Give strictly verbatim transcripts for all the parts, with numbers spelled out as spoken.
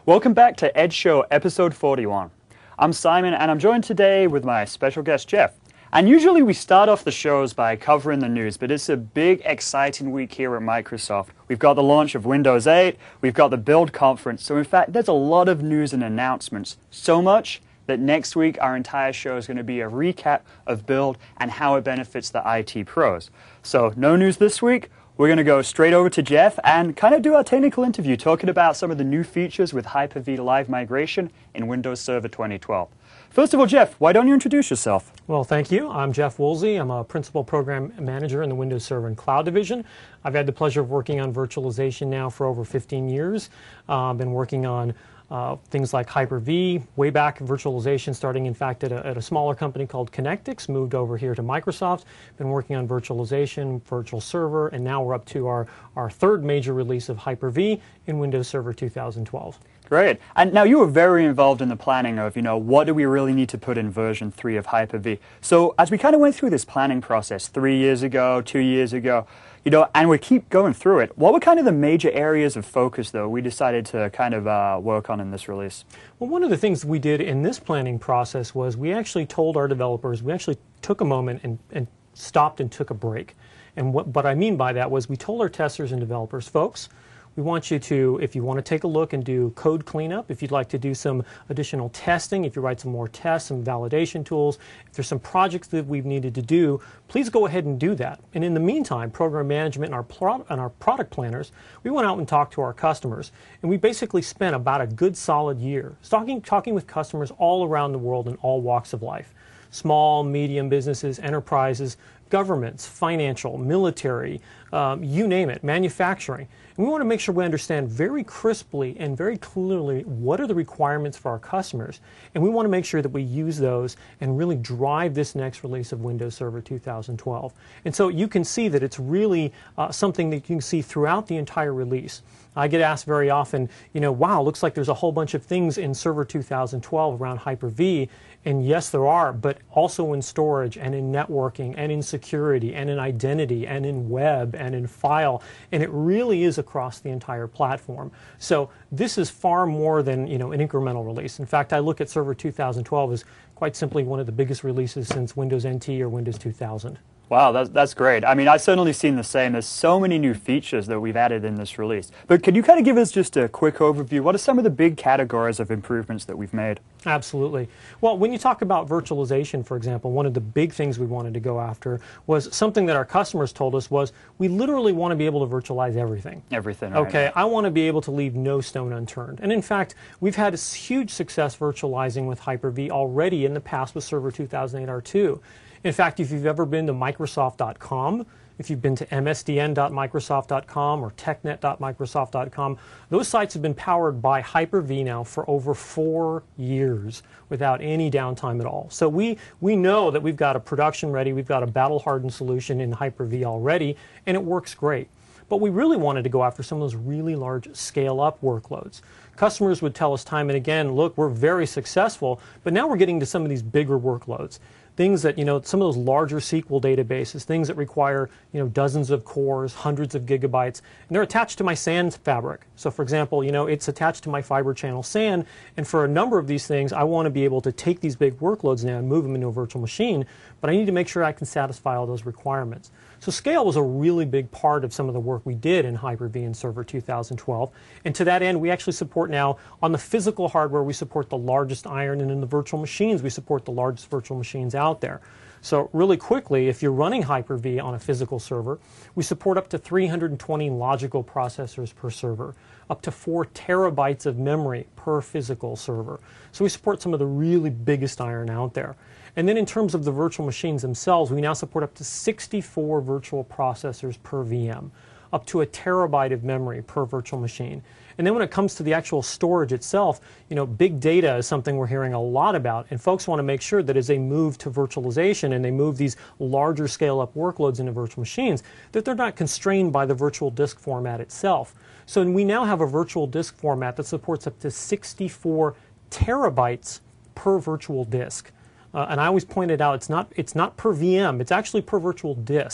Welcome back to Ed Show episode forty-one. I'm Simon and I'm joined today with my special guest Jeff. And usually we start off the shows by covering the news, but it's a big, exciting week here at Microsoft. We've got the launch of Windows eight, we've got the Build conference, so in fact there's a lot of news and announcements. So much that next week our entire show is going to be a recap of Build and how it benefits the I T pros. So no news this week. We're going to go straight over to Jeff and kind of do our technical interview talking about some of the new features with Hyper-V Live Migration in Windows Server twenty twelve. First of all, Jeff, why don't you introduce yourself? Well, thank you. I'm Jeff Woolsey. I'm a Principal Program Manager in the Windows Server and Cloud Division. I've had the pleasure of working on virtualization now for over fifteen years. Uh, I've been working on Uh, things like Hyper-V, way back in virtualization, starting in fact at a, at a smaller company called Connectix, moved over here to Microsoft, been working on virtualization, virtual server, and now we're up to our, our third major release of Hyper-V in Windows Server two thousand twelve. Great. And now you were very involved in the planning of, you know, what do we really need to put in version three of Hyper-V. So as we kind of went through this planning process three years ago, two years ago, you know, and we keep going through it, what were kind of the major areas of focus, though, we decided to kind of uh, work on in this release? Well, one of the things we did in this planning process was we actually told our developers, we actually took a moment and, and stopped and took a break. And what, what I mean by that was we told our testers and developers, folks, we want you to, if you want to take a look and do code cleanup, if you'd like to do some additional testing, if you write some more tests, some validation tools, if there's some projects that we've needed to do, please go ahead and do that. And in the meantime, program management and our, pro and our product planners, we went out and talked to our customers. And we basically spent about a good solid year talking, talking with customers all around the world in all walks of life. Small, medium businesses, enterprises, governments, financial, military, um, you name it, manufacturing. And we want to make sure we understand very crisply and very clearly what are the requirements for our customers. And we want to make sure that we use those and really drive this next release of Windows Server two thousand twelve. And so you can see that it's really uh, something that you can see throughout the entire release. I get asked very often, you know, wow, looks like there's a whole bunch of things in Server two thousand twelve around Hyper-V. And yes, there are, but also in storage and in networking and in security and in identity and in web and in file. And it really is across the entire platform. So this is far more than, you know, an incremental release. In fact, I look at Server two thousand twelve as quite simply one of the biggest releases since Windows N T or Windows two thousand. Wow, that's, that's great. I mean, I've certainly seen the same. There's so many new features that we've added in this release. But could you kind of give us just a quick overview? What are some of the big categories of improvements that we've made? Absolutely. Well, when you talk about virtualization, for example, one of the big things we wanted to go after was something that our customers told us was we literally want to be able to virtualize everything. Everything, right. Okay, I want to be able to leave no stone unturned. And in fact, we've had a huge success virtualizing with Hyper-V already in the past with Server two thousand eight R two. In fact, if you've ever been to Microsoft dot com, if you've been to M S D N dot Microsoft dot com or TechNet dot Microsoft dot com, those sites have been powered by Hyper-V now for over four years without any downtime at all. So we, we know that we've got a production ready, we've got a battle-hardened solution in Hyper-V already, and it works great. But we really wanted to go after some of those really large scale-up workloads. Customers would tell us time and again, look, we're very successful, but now we're getting to some of these bigger workloads. Things that, you know, some of those larger S Q L databases, things that require, you know, dozens of cores, hundreds of gigabytes, and they're attached to my S A N fabric. So, for example, you know, it's attached to my fiber channel S A N, and for a number of these things, I want to be able to take these big workloads now and move them into a virtual machine, but I need to make sure I can satisfy all those requirements. So scale was a really big part of some of the work we did in Hyper-V and Server two thousand twelve. And to that end, we actually support now, on the physical hardware, we support the largest iron, and in the virtual machines, we support the largest virtual machines out there. So really quickly, if you're running Hyper-V on a physical server, we support up to three hundred twenty logical processors per server, up to four terabytes of memory per physical server. So we support some of the really biggest iron out there. And then in terms of the virtual machines themselves, we now support up to sixty-four virtual processors per V M, up to a terabyte of memory per virtual machine. And then when it comes to the actual storage itself, you know, big data is something we're hearing a lot about, and folks want to make sure that as they move to virtualization and they move these larger scale-up workloads into virtual machines, that they're not constrained by the virtual disk format itself. So we now have a virtual disk format that supports up to sixty-four terabytes per virtual disk. Uh, and I always pointed out it's not, it's not per V M, it's actually per virtual disk.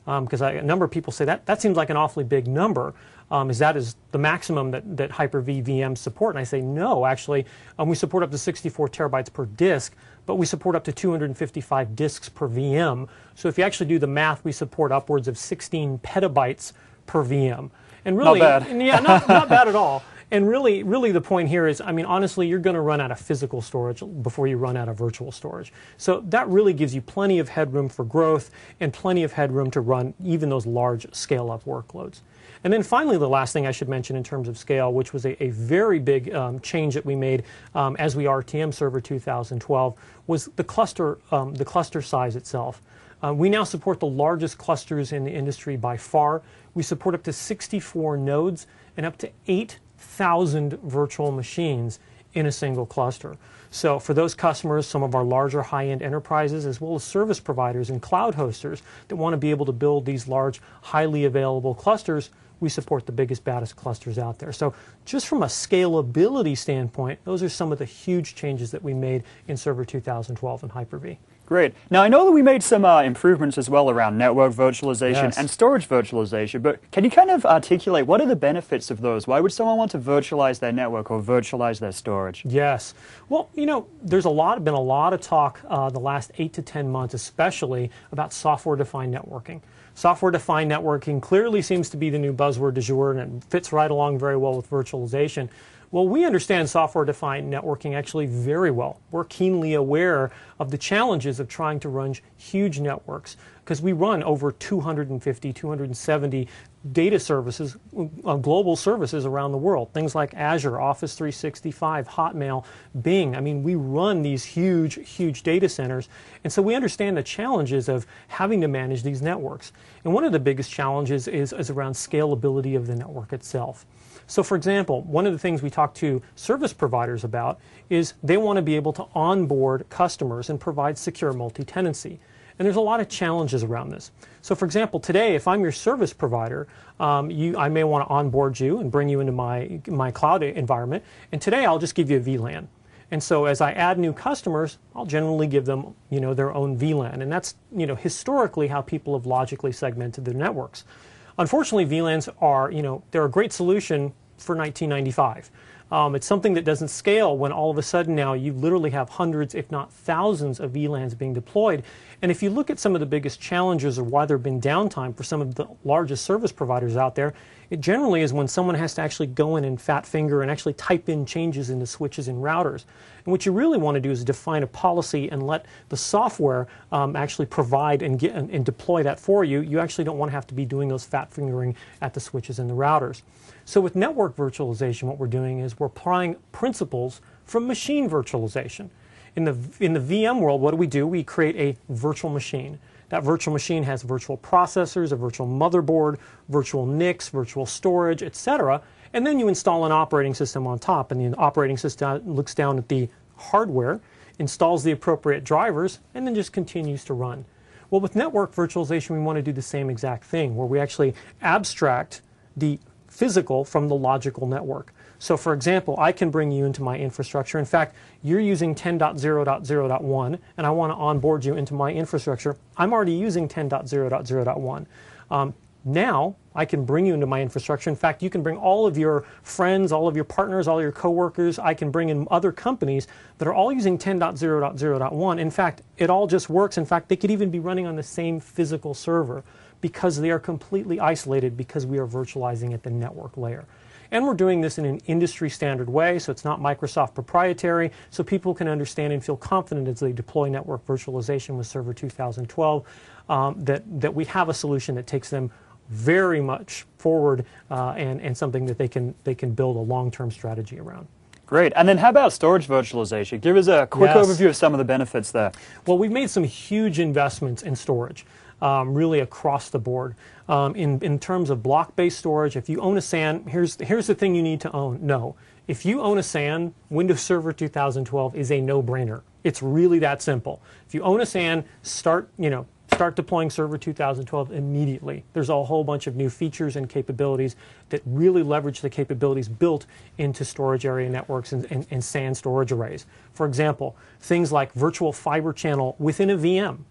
because um, a number of people say that that seems like an awfully big number. Um, is that is the maximum that, that Hyper-V V Ms support? And I say no, actually. Um, we support up to sixty-four terabytes per disk, but we support up to two hundred fifty-five disks per V M. So if you actually do the math, we support upwards of sixteen petabytes per V M. And really, not bad. and yeah, not, not bad at all. And really, really the point here is, I mean, honestly, you're going to run out of physical storage before you run out of virtual storage. So that really gives you plenty of headroom for growth and plenty of headroom to run even those large scale-up workloads. And then finally, the last thing I should mention in terms of scale, which was a, a very big um, change that we made um, as we R T M Server two thousand twelve, was the cluster, um, the cluster size itself. Uh, we now support the largest clusters in the industry by far. We support up to sixty-four nodes and up to eight thousand virtual machines in a single cluster. So for those customers, some of our larger high-end enterprises, as well as service providers and cloud hosters that want to be able to build these large, highly available clusters, we support the biggest, baddest clusters out there. So just from a scalability standpoint, those are some of the huge changes that we made in Server two thousand twelve and Hyper-V. Great. Now, I know that we made some uh, improvements as well around network virtualization Yes. and storage virtualization, but can you kind of articulate what are the benefits of those? Why would someone want to virtualize their network or virtualize their storage? Yes. Well, you know, there's a lot, been a lot of talk uh, the last eight to ten months, especially about software-defined networking. Software-defined networking clearly seems to be the new buzzword du jour, and it fits right along very well with virtualization. Well, we understand software-defined networking actually very well. We're keenly aware of the challenges of trying to run huge networks because we run over two hundred fifty, two hundred seventy data services, uh, global services around the world. Things like Azure, Office three sixty-five, Hotmail, Bing. I mean, we run these huge, huge data centers. And so we understand the challenges of having to manage these networks. And one of the biggest challenges is, is around scalability of the network itself. So for example, one of the things we talk to service providers about is they want to be able to onboard customers and provide secure multi-tenancy. And there's a lot of challenges around this. So for example, today, if I'm your service provider, um, you, I may want to onboard you and bring you into my, my cloud environment. And today, I'll just give you a V LAN. And so as I add new customers, I'll generally give them, you know, their own V LAN. And that's, you know, historically how people have logically segmented their networks. Unfortunately, V LANs are, you know, they're a great solution for nineteen ninety-five. Um, it's something that doesn't scale when all of a sudden now you literally have hundreds, if not thousands, of V LANs being deployed. And if you look at some of the biggest challenges or why there have been downtime for some of the largest service providers out there, it generally is when someone has to actually go in and fat finger and actually type in changes into switches and routers. And what you really want to do is define a policy and let the software um, actually provide and, get, and, and deploy that for you. You actually don't want to have to be doing those fat fingering at the switches and the routers. So with network virtualization, what we're doing is we're applying principles from machine virtualization. In the, in the V M world, what do we do? We create a virtual machine. That virtual machine has virtual processors, a virtual motherboard, virtual N I Cs, virtual storage, et cetera. And then you install an operating system on top, and the operating system looks down at the hardware, installs the appropriate drivers, and then just continues to run. Well, with network virtualization, we want to do the same exact thing, where we actually abstract the physical from the logical network. So for example, I can bring you into my infrastructure. In fact, you're using ten dot zero dot zero dot one, and I want to onboard you into my infrastructure. I'm already using ten dot zero dot zero dot one. Um, now, I can bring you into my infrastructure. In fact, you can bring all of your friends, all of your partners, all your coworkers. I can bring in other companies that are all using ten dot zero dot zero dot one. In fact, it all just works. In fact, they could even be running on the same physical server because they are completely isolated because we are virtualizing at the network layer. And we're doing this in an industry standard way, so it's not Microsoft proprietary, so people can understand and feel confident as they deploy network virtualization with Server two thousand twelve um, that, that we have a solution that takes them very much forward uh, and, and something that they can, they can build a long-term strategy around. Great. And then how about storage virtualization? Give us a quick Yes. overview of some of the benefits there. Well, we've made some huge investments in storage. Um, really across the board. Um, in, in terms of block-based storage, if you own a S A N, here's, here's the thing you need to own. No. If you own a S A N, Windows Server two thousand twelve is a no-brainer. It's really that simple. If you own a S A N, start, you know, start deploying Server two thousand twelve immediately. There's a whole bunch of new features and capabilities that really leverage the capabilities built into storage area networks and, and, and S A N storage arrays. For example, things like virtual fiber channel within a V M.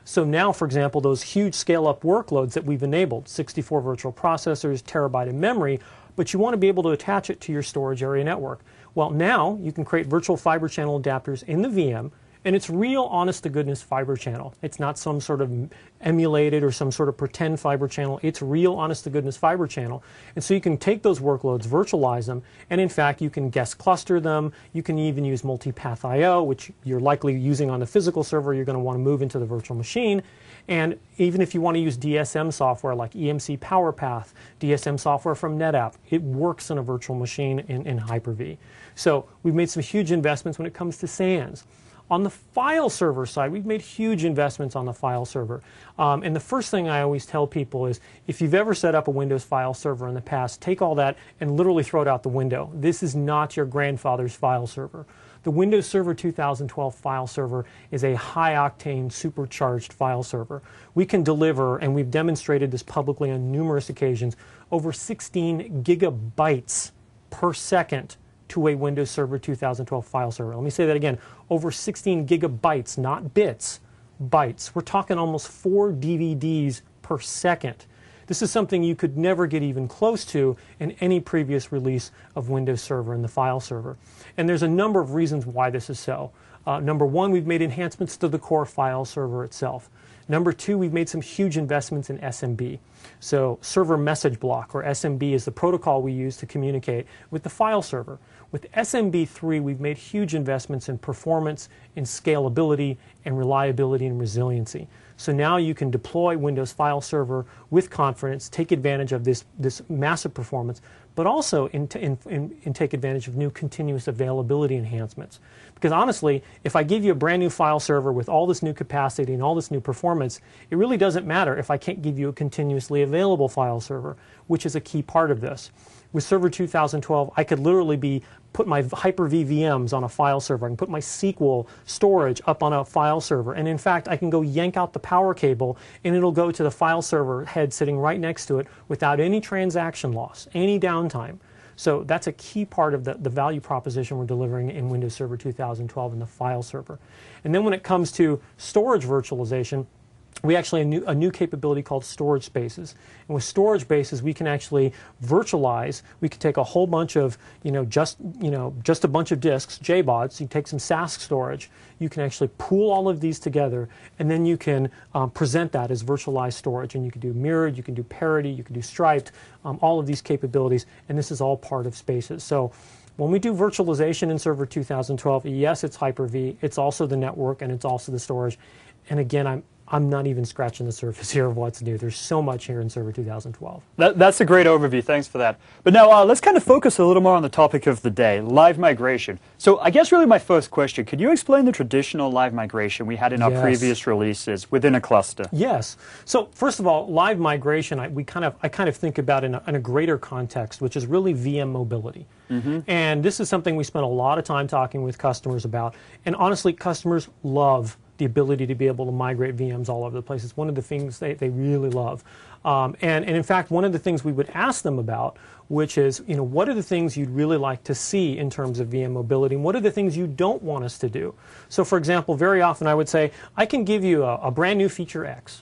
So now, for example, those huge scale-up workloads that we've enabled, sixty-four virtual processors, terabyte of memory, but you want to be able to attach it to your storage area network. Well, now you can create virtual fiber channel adapters in the V M, and it's real honest-to-goodness fiber channel. It's not some sort of emulated or some sort of pretend fiber channel. It's real honest-to-goodness fiber channel. And so you can take those workloads, virtualize them, and in fact, you can guest cluster them. You can even use multipath I O, which you're likely using on the physical server. You're going to want to move into the virtual machine. And even if you want to use D S M software like E M C PowerPath, D S M software from NetApp, it works in a virtual machine in, in Hyper-V. So we've made some huge investments when it comes to SANs. On the file server side, we've made huge investments on the file server. Um, and the first thing I always tell people is, if you've ever set up a Windows file server in the past, take all that and literally throw it out the window. This is not your grandfather's file server. The Windows Server two thousand twelve file server is a high-octane, supercharged file server. We can deliver, and we've demonstrated this publicly on numerous occasions, over sixteen gigabytes per second to a Windows Server two thousand twelve file server. Let me say that again, over sixteen gigabytes, not bits, bytes. We're talking almost four D V Ds per second. This is something you could never get even close to in any previous release of Windows Server in the file server. And there's a number of reasons why this is so. Uh, number one, we've made enhancements to the core file server itself. Number two, we've made some huge investments in S M B. So Server Message Block, or S M B, is the protocol we use to communicate with the file server. With S M B three, we've made huge investments in performance, in scalability, and reliability and resiliency. So now you can deploy Windows File Server with confidence, take advantage of this, this massive performance, but also in, in, in, in take advantage of new continuous availability enhancements. Because honestly, if I give you a brand new file server with all this new capacity and all this new performance, it really doesn't matter if I can't give you a continuously available file server, which is a key part of this. With Server two thousand twelve, I could literally be put my Hyper-V V Ms on a file server. I can put my S Q L storage up on a file server. And in fact, I can go yank out the power cable and it'll go to the file server head sitting right next to it without any transaction loss, any downtime. So that's a key part of the, the value proposition we're delivering in Windows Server two thousand twelve in the file server. And then when it comes to storage virtualization, we actually have a new, a new capability called storage spaces. And with storage spaces, we can actually virtualize. We can take a whole bunch of, you know, just, you know, just a bunch of disks, J BODs. You take some S A S storage. You can actually pool all of these together, and then you can um, present that as virtualized storage. And you can do mirrored, you can do parity, you can do striped, um, all of these capabilities. And this is all part of spaces. So when we do virtualization in Server two thousand twelve, yes, it's Hyper-V. It's also the network, and it's also the storage. And again, I'm I'm not even scratching the surface here of what's new. There's so much here in Server two thousand twelve. That, that's a great overview. Thanks for that. But now uh, let's kind of focus a little more on the topic of the day, live migration. So I guess really my first question, could you explain the traditional live migration we had in our Yes. previous releases within a cluster? Yes. So first of all, live migration, I, we kind of, I kind of think about in a, in a greater context, which is really V M mobility. Mm-hmm. And this is something we spent a lot of time talking with customers about. And honestly, customers love the ability to be able to migrate V Ms all over the place. It's one of the things they, they really love. Um, and, and in fact, one of the things we would ask them about, which is, you know, what are the things you'd really like to see in terms of V M mobility, and what are the things you don't want us to do? So for example, very often I would say, I can give you a, a brand new feature X.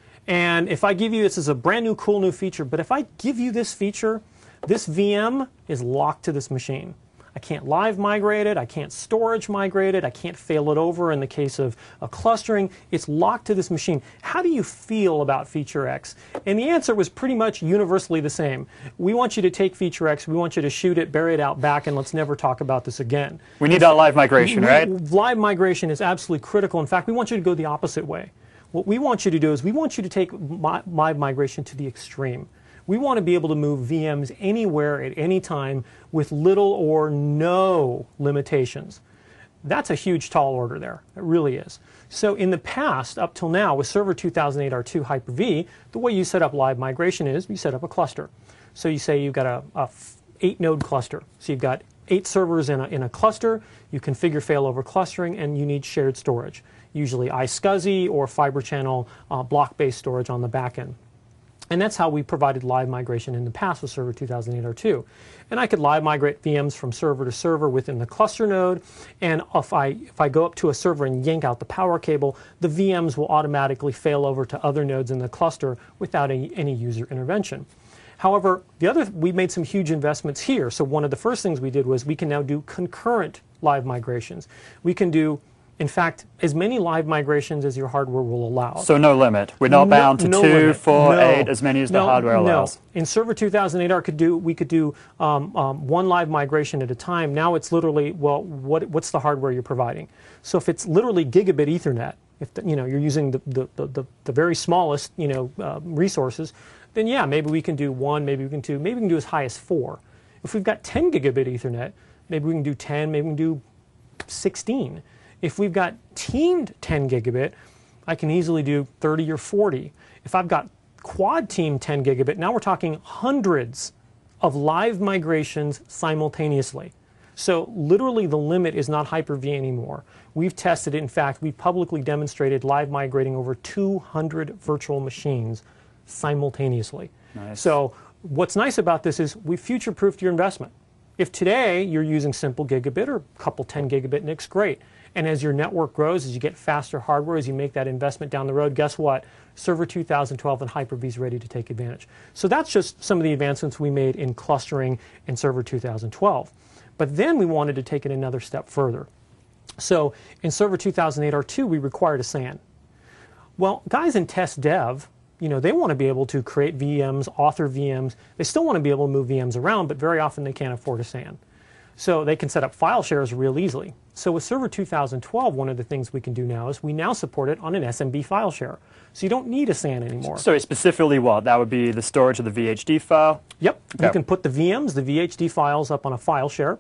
And if I give you this as a brand new cool new feature, but if I give you this feature, this V M is locked to this machine. I can't live migrate it, I can't storage migrate it, I can't fail it over in the case of a clustering. It's locked to this machine. How do you feel about feature X? And the answer was pretty much universally the same. We want you to take feature X, we want you to shoot it, bury it out back, and let's never talk about this again. We need that live migration, we, right? Live migration is absolutely critical. In fact, we want you to go the opposite way. What we want you to do is we want you to take live migration to the extreme. We want to be able to move V Ms anywhere at any time with little or no limitations. That's a huge tall order there. It really is. So in the past, up till now, with Server two thousand eight R two Hyper-V, the way you set up live migration is you set up a cluster. So you say you've got a, a eight node cluster. So you've got eight servers in a, in a cluster. You configure failover clustering, and you need shared storage, usually iSCSI or Fiber Channel uh, block-based storage on the back end. And that's how we provided live migration in the past with Server two thousand eight R two. And I could live migrate V Ms from server to server within the cluster node. And if I, if I go up to a server and yank out the power cable, the V Ms will automatically fail over to other nodes in the cluster without any, any user intervention. However, the other, we made some huge investments here. So one of the first things we did was we can now do concurrent live migrations. We can do, in fact, as many live migrations as your hardware will allow. So no limit. We're not no, bound to no two, limit. four, no. eight, as many as no, the hardware allows. No. In Server two thousand eight R, could do we could do um, um, one live migration at a time. Now it's literally, well, what what's the hardware you're providing? So if it's literally gigabit Ethernet, if the, you know you're using the the, the, the, the very smallest you know uh, resources, then yeah, maybe we can do one, maybe we can do, maybe we can do as high as four. If we've got ten gigabit Ethernet, maybe we can do ten, maybe we can do sixteen. If we've got teamed ten gigabit, I can easily do thirty or forty. If I've got quad team ten gigabit, now we're talking hundreds of live migrations simultaneously. So literally the limit is not Hyper-V anymore. We've tested it. In fact, we publicly demonstrated live migrating over two hundred virtual machines simultaneously. Nice. So what's nice about this is we future-proofed your investment. If today you're using simple gigabit or a couple ten gigabit N I Cs, great. And as your network grows, as you get faster hardware, as you make that investment down the road, guess what? Server two thousand twelve and Hyper-V is ready to take advantage. So that's just some of the advancements we made in clustering in Server two thousand twelve. But then we wanted to take it another step further. So in Server two thousand eight R two, we required a S A N. Well, guys in test dev, you know, they want to be able to create V Ms, author V Ms. They still want to be able to move V Ms around, but very often they can't afford a S A N. So they can set up file shares real easily. So with Server two thousand twelve, one of the things we can do now is we now support it on an S M B file share. So you don't need a S A N anymore. So specifically what? That would be the storage of the V H D file? Yep. Okay. You can put the V Ms, the V H D files up on a file share.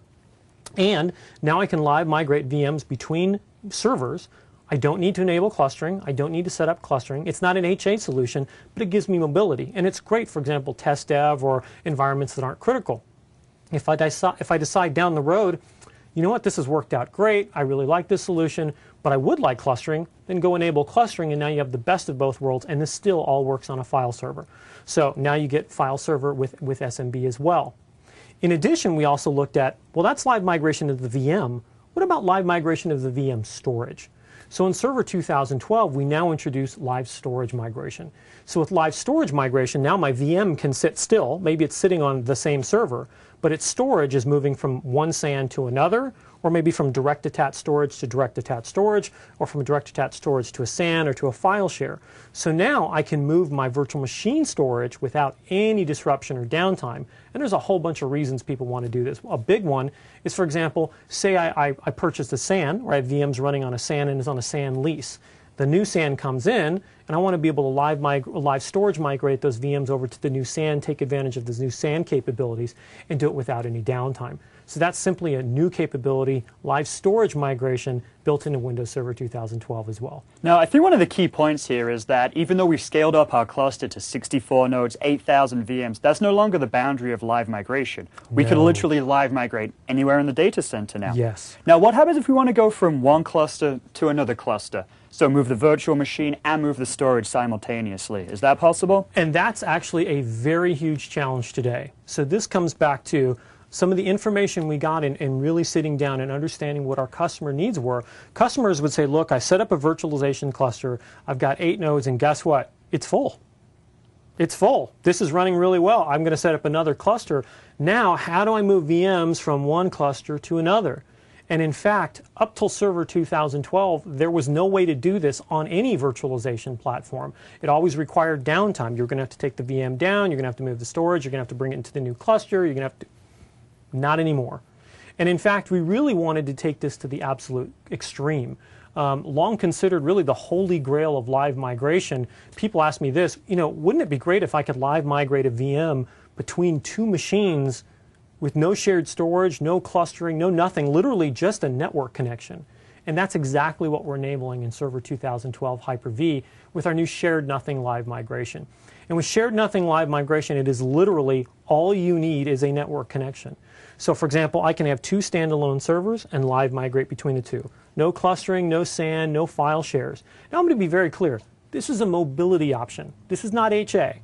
And now I can live migrate V Ms between servers. I don't need to enable clustering. I don't need to set up clustering. It's not an H A solution, but it gives me mobility. And it's great, for example, test dev or environments that aren't critical. If I, deci if I decide down the road, you know what, this has worked out great, I really like this solution, but I would like clustering, then go enable clustering, and now you have the best of both worlds, and this still all works on a file server. So now you get file server with, with S M B as well. In addition, we also looked at, well, that's live migration of the V M. What about live migration of the V M storage? So in Server two thousand twelve, we now introduce live storage migration. So with live storage migration, now my V M can sit still. Maybe it's sitting on the same server, but its storage is moving from one S A N to another, or maybe from direct attached storage to direct attached storage, or from direct attached storage to a S A N or to a file share. So now I can move my virtual machine storage without any disruption or downtime. And there's a whole bunch of reasons people want to do this. A big one is, for example, say I, I, I purchased a S A N, or I have V Ms running on a S A N and is on a S A N lease. The new S A N comes in, and I want to be able to live, live storage migrate those V Ms over to the new S A N, take advantage of those new S A N capabilities, and do it without any downtime. So that's simply a new capability, live storage migration, built into Windows Server two thousand twelve as well. Now, I think one of the key points here is that even though we've scaled up our cluster to sixty-four nodes, eight thousand V Ms, that's no longer the boundary of live migration. We No. could literally live migrate anywhere in the data center now. Yes. Now, what happens if we want to go from one cluster to another cluster? So move the virtual machine and move the storage simultaneously. Is that possible? And that's actually a very huge challenge today. So this comes back to some of the information we got in, in really sitting down and understanding what our customer needs were. Customers would say, look, I set up a virtualization cluster, I've got eight nodes, and guess what? It's full. It's full. This is running really well. I'm going to set up another cluster. Now, how do I move V Ms from one cluster to another? And in fact, up till Server two thousand twelve, there was no way to do this on any virtualization platform. It always required downtime. You're going to have to take the V M down, you're going to have to move the storage, you're going to have to bring it into the new cluster, you're going to have to... Not anymore. And in fact, we really wanted to take this to the absolute extreme. Um, long considered really the holy grail of live migration. People ask me this, you know, wouldn't it be great if I could live migrate a V M between two machines with no shared storage, no clustering, no nothing, literally just a network connection? And that's exactly what we're enabling in Server two thousand twelve Hyper-V with our new Shared Nothing Live Migration. And with Shared Nothing Live Migration, it is literally all you need is a network connection. So for example, I can have two standalone servers and live migrate between the two. No clustering, no S A N, no file shares. Now I'm going to be very clear. This is a mobility option. This is not H A.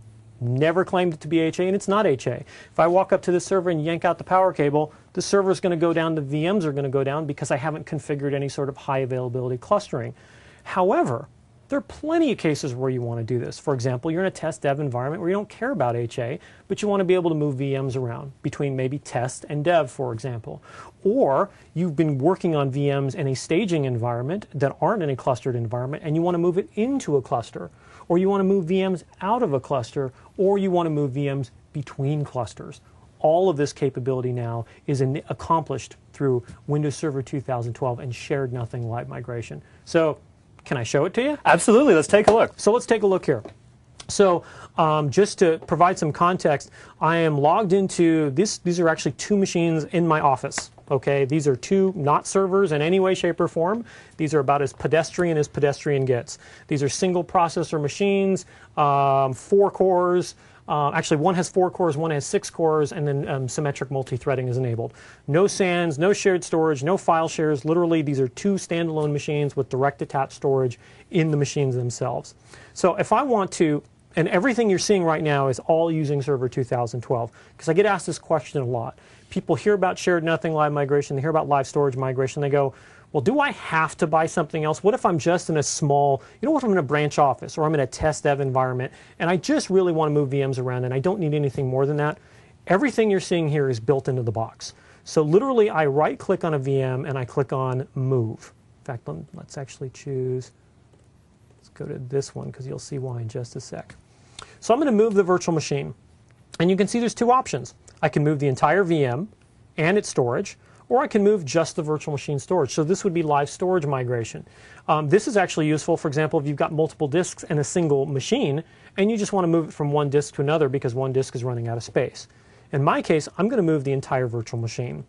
never claimed it to be H A, and it's not H A. If I walk up to the server and yank out the power cable, the server is going to go down, the V Ms are going to go down because I haven't configured any sort of high availability clustering. However, there are plenty of cases where you want to do this. For example, you're in a test dev environment where you don't care about H A, but you want to be able to move V Ms around between maybe test and dev, for example. Or you've been working on V Ms in a staging environment that aren't in a clustered environment, and you want to move it into a cluster. Or you want to move V Ms out of a cluster, or you want to move V Ms between clusters. All of this capability now is in, accomplished through Windows Server two thousand twelve and Shared Nothing Live Migration. So, can I show it to you? Absolutely. Let's take a look. So let's take a look here. So um, just to provide some context, I am logged into this. These are actually two machines in my office. Okay, these are two not servers in any way, shape, or form. These are about as pedestrian as pedestrian gets. These are single processor machines, um, four cores. Uh, actually, one has four cores, one has six cores, and then um, symmetric multi-threading is enabled. No S A Ns, no shared storage, no file shares. Literally, these are two standalone machines with direct attached storage in the machines themselves. So if I want to, and everything you're seeing right now is all using Server two thousand twelve, because I get asked this question a lot. People hear about Shared Nothing Live Migration, they hear about live storage migration, they go, well, do I have to buy something else? What if I'm just in a small, you know what, if I'm in a branch office or I'm in a test dev environment and I just really want to move V Ms around and I don't need anything more than that? Everything you're seeing here is built into the box. So literally, I right click on a V M and I click on Move. In fact, let's actually choose, let's go to this one because you'll see why in just a sec. So I'm going to move the virtual machine. And you can see there's two options. I can move the entire V M and its storage, or I can move just the virtual machine storage. So this would be live storage migration. Um, this is actually useful, for example, if you've got multiple disks in a single machine, and you just want to move it from one disk to another because one disk is running out of space. In my case, I'm going to move the entire virtual machine.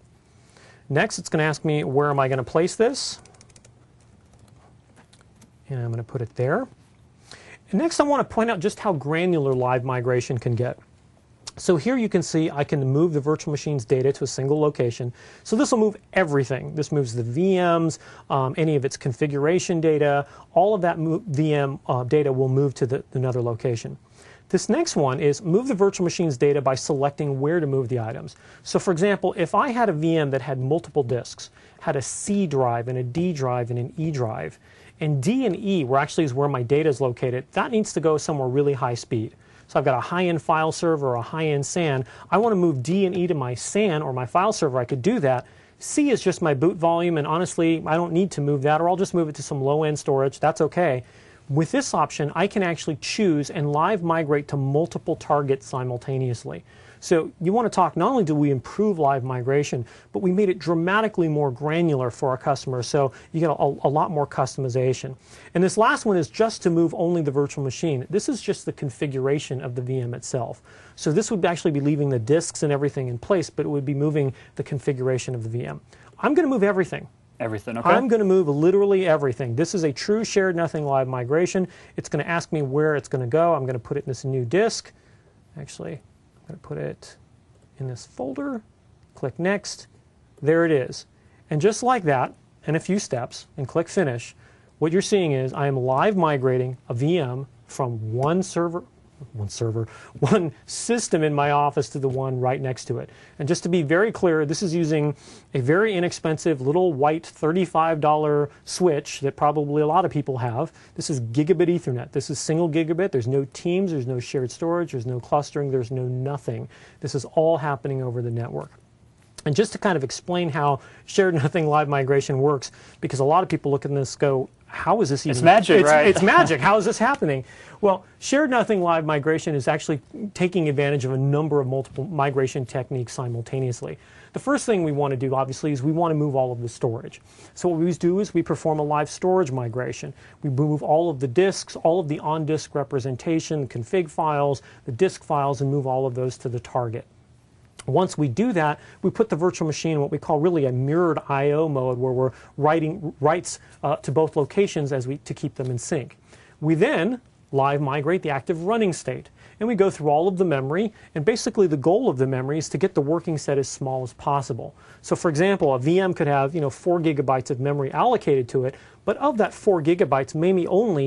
Next, it's going to ask me, where am I going to place this? And I'm going to put it there. And next, I want to point out just how granular live migration can get. So here you can see I can move the virtual machine's data to a single location. So this will move everything. This moves the V Ms, um, any of its configuration data, all of that V M uh, data will move to the, another location. This next one is move the virtual machine's data by selecting where to move the items. So for example, if I had a V M that had multiple disks, had a C drive and a D drive and an E drive, and D and E, where actually is where my data is located, that needs to go somewhere really high speed. So I've got a high-end file server or a high-end S A N. I want to move D and E to my S A N or my file server. I could do that. C is just my boot volume, and honestly, I don't need to move that, or I'll just move it to some low-end storage. That's okay. With this option, I can actually choose and live migrate to multiple targets simultaneously. So you want to talk, not only do we improve live migration, but we made it dramatically more granular for our customers, so you get a, a lot more customization. And this last one is just to move only the virtual machine. This is just the configuration of the V M itself. So this would actually be leaving the disks and everything in place, but it would be moving the configuration of the V M. I'm going to move everything. Everything, okay. I'm going to move literally everything. This is a true Shared Nothing Live migration. It's going to ask me where it's going to go. I'm going to put it in this new disk. Actually, I'm going to put it in this folder, click Next, there it is. And just like that, in a few steps, and click Finish, what you're seeing is I am live migrating a V M from one server, one server, one system in my office to the one right next to it. And just to be very clear, this is using a very inexpensive little white thirty-five dollar switch that probably a lot of people have. This is gigabit Ethernet. This is single gigabit. There's no Teams, there's no shared storage, there's no clustering, there's no nothing. This is all happening over the network. And just to kind of explain how Shared Nothing Live Migration works, because a lot of people look at this and go, how is this even? It's magic, it's, right? It's magic. How is this happening? Well, Shared Nothing Live Migration is actually taking advantage of a number of multiple migration techniques simultaneously. The first thing we want to do, obviously, is we want to move all of the storage. So what we do is we perform a live storage migration. We move all of the disks, all of the on-disk representation, config files, the disk files, and move all of those to the target. Once we do that, we put the virtual machine in what we call really a mirrored I O mode, where we're writing writes uh, to both locations as we to keep them in sync. We then live migrate the active running state, and we go through all of the memory, and basically the goal of the memory is to get the working set as small as possible. So for example, a V M could have, you know, four gigabytes of memory allocated to it, but of that four gigabytes, maybe only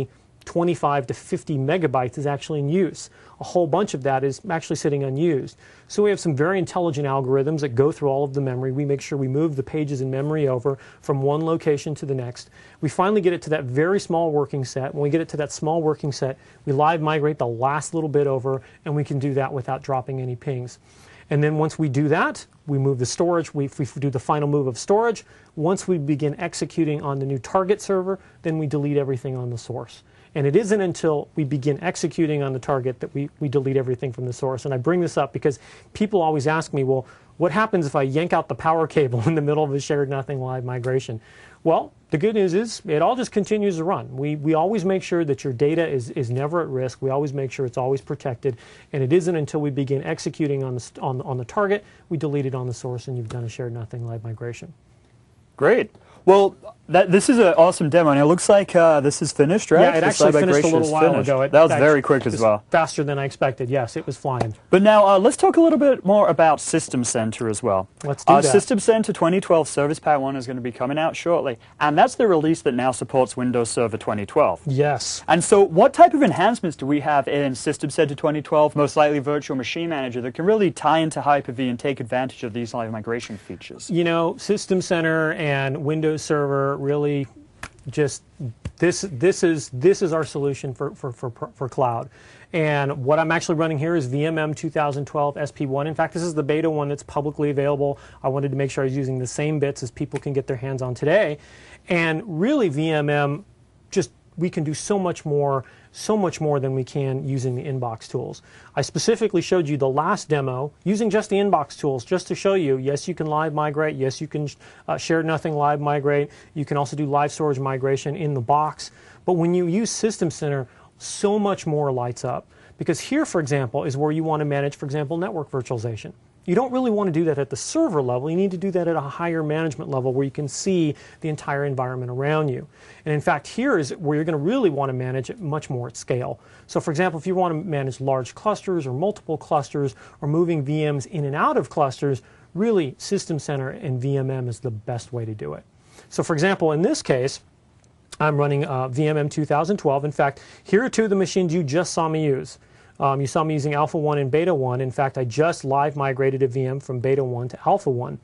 twenty-five to fifty megabytes is actually in use. A whole bunch of that is actually sitting unused. So we have some very intelligent algorithms that go through all of the memory. We make sure we move the pages in memory over from one location to the next. We finally get it to that very small working set. When we get it to that small working set, we live migrate the last little bit over, and we can do that without dropping any pings. And then once we do that, we move the storage. We, if we do the final move of storage, once we begin executing on the new target server, then we delete everything on the source. And it isn't until we begin executing on the target that we, we delete everything from the source. And I bring this up because people always ask me, well, what happens if I yank out the power cable in the middle of a shared nothing live migration? Well, the good news is it all just continues to run. We, we always make sure that your data is, is never at risk. We always make sure it's always protected. And it isn't until we begin executing on the, on, on the target, we delete it on the source, and you've done a shared nothing live migration. Great. Well, that, this is an awesome demo, and it looks like uh, this is finished, right? Yeah, it This actually live finished a migration little is while finished. ago. It That was actually very quick as was well. Faster than I expected. Yes, it was flying. But now uh, let's talk a little bit more about System Center as well. Let's do uh, that. System Center twenty twelve Service Pack one is going to be coming out shortly, and that's the release that now supports Windows Server twenty twelve. Yes. And so what type of enhancements do we have in System Center twenty twelve, most likely Virtual Machine Manager, that can really tie into Hyper-V and take advantage of these live migration features? You know, System Center and Windows Server really just this this is this is our solution for for for, for cloud. And what I'm actually running here is V M M twenty twelve S P one. In fact, this is the beta one that's publicly available. I wanted to make sure I was using the same bits as people can get their hands on today. And really, V M M, just we can do so much more, so much more than we can using the inbox tools. I specifically showed you the last demo using just the inbox tools, just to show you, yes, you can live migrate, yes, you can uh, share nothing live migrate, you can also do live storage migration in the box. But when you use System Center, so much more lights up. Because here, for example, is where you want to manage, for example, network virtualization. You don't really want to do that at the server level. You need to do that at a higher management level where you can see the entire environment around you. And in fact, here is where you're going to really want to manage it much more at scale. So for example, if you want to manage large clusters or multiple clusters or moving V Ms in and out of clusters, really System Center and V M M is the best way to do it. So for example, in this case, I'm running uh, V M M twenty twelve. In fact, here are two of the machines you just saw me use. Um, you saw me using Alpha one and Beta one. In fact, I just live migrated a V M from Beta one to Alpha one.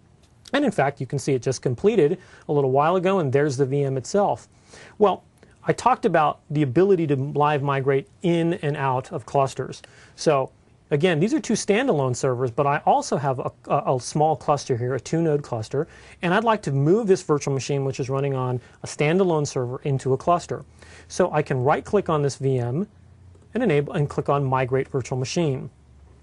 And in fact, you can see it just completed a little while ago, and there's the V M itself. Well, I talked about the ability to live migrate in and out of clusters. So again, these are two standalone servers, but I also have a, a, a small cluster here, a two-node cluster, and I'd like to move this virtual machine, which is running on a standalone server, into a cluster. So I can right-click on this V M and enable and click on Migrate Virtual Machine.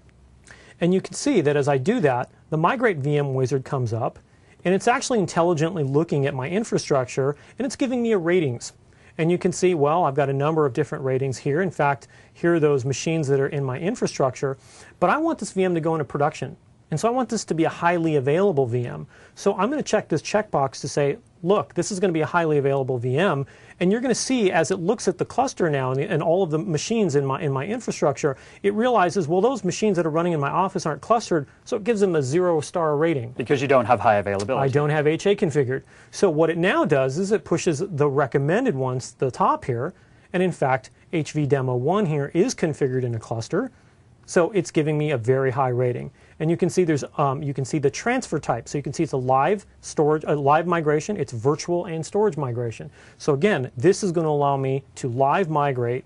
And you can see that as I do that, the Migrate V M wizard comes up, and it's actually intelligently looking at my infrastructure, and it's giving me a ratings. And you can see, well, I've got a number of different ratings here. In fact, here are those machines that are in my infrastructure, but I want this V M to go into production. And so I want this to be a highly available V M. So I'm going to check this checkbox to say, look, this is going to be a highly available V M. And you're going to see as it looks at the cluster now and, and all of the machines in my, in my infrastructure, it realizes, well, those machines that are running in my office aren't clustered, so it gives them a zero star rating. Because you don't have high availability. I don't have H A configured. So what it now does is it pushes the recommended ones to the top here. And in fact, H V Demo one here is configured in a cluster. So it's giving me a very high rating. And you can see there's um, you can see the transfer type. So you can see it's a live storage, a live migration. It's virtual and storage migration. So again, this is going to allow me to live migrate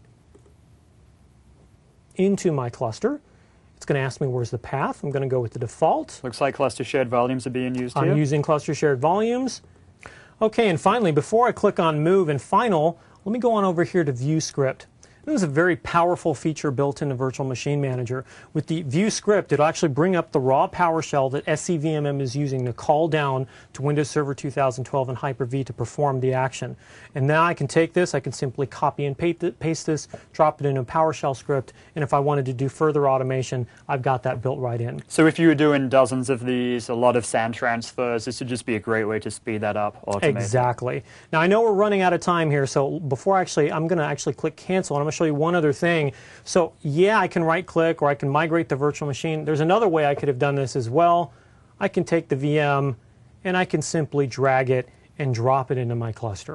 into my cluster. It's going to ask me where's the path. I'm going to go with the default. Looks like cluster shared volumes are being used here. I'm using cluster shared volumes. Okay, and finally, before I click on Move and Final, let me go on over here to View Script. This is a very powerful feature built into Virtual Machine Manager. With the View Script, it'll actually bring up the raw PowerShell that S C V M M is using to call down to Windows Server two thousand twelve and Hyper-V to perform the action. And now I can take this, I can simply copy and paste this, drop it in a PowerShell script, and if I wanted to do further automation, I've got that built right in. So if you were doing dozens of these, a lot of SAN transfers, this would just be a great way to speed that up. Automate. Exactly. Now I know we're running out of time here, so before actually, I'm going to actually click Cancel, and I'm going to show you one other thing. So yeah, I can right click or I can migrate the virtual machine. There's another way I could have done this as well. I can take the V M and I can simply drag it and drop it into my cluster.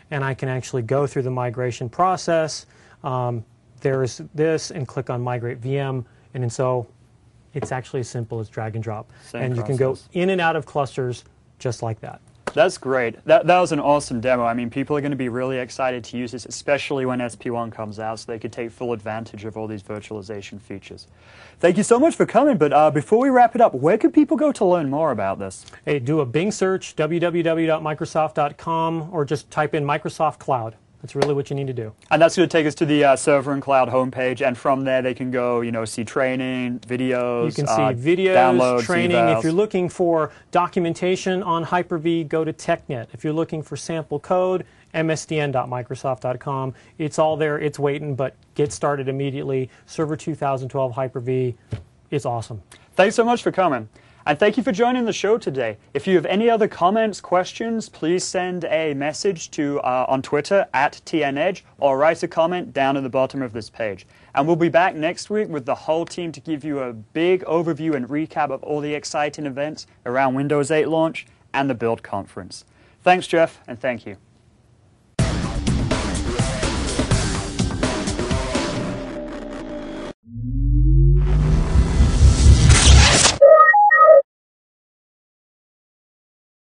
and I can actually go through the migration process. Um, there's this, and click on Migrate V M, and, and so it's actually as simple as drag and drop. Same and you process. can go in and out of clusters just like that. That's great. That, that was an awesome demo. I mean, people are going to be really excited to use this, especially when S P one comes out, so they could take full advantage of all these virtualization features. Thank you so much for coming, but uh, before we wrap it up, where could people go to learn more about this? Hey, do a Bing search, w w w dot microsoft dot com, or just type in Microsoft Cloud. That's really what you need to do. And that's going to take us to the uh, Server and Cloud homepage, and from there they can go, you know, see training, videos, You can uh, see videos, downloads, training. evals. If you're looking for documentation on Hyper-V, go to TechNet. If you're looking for sample code, m s d n dot microsoft dot com. It's all there. It's waiting, but get started immediately. Server two thousand twelve Hyper-V, it's awesome. Thanks so much for coming. And thank you for joining the show today. If you have any other comments, questions, please send a message to uh, on Twitter at T N Edge, or write a comment down at the bottom of this page. And we'll be back next week with the whole team to give you a big overview and recap of all the exciting events around Windows eight launch and the Build Conference. Thanks, Jeff, and thank you.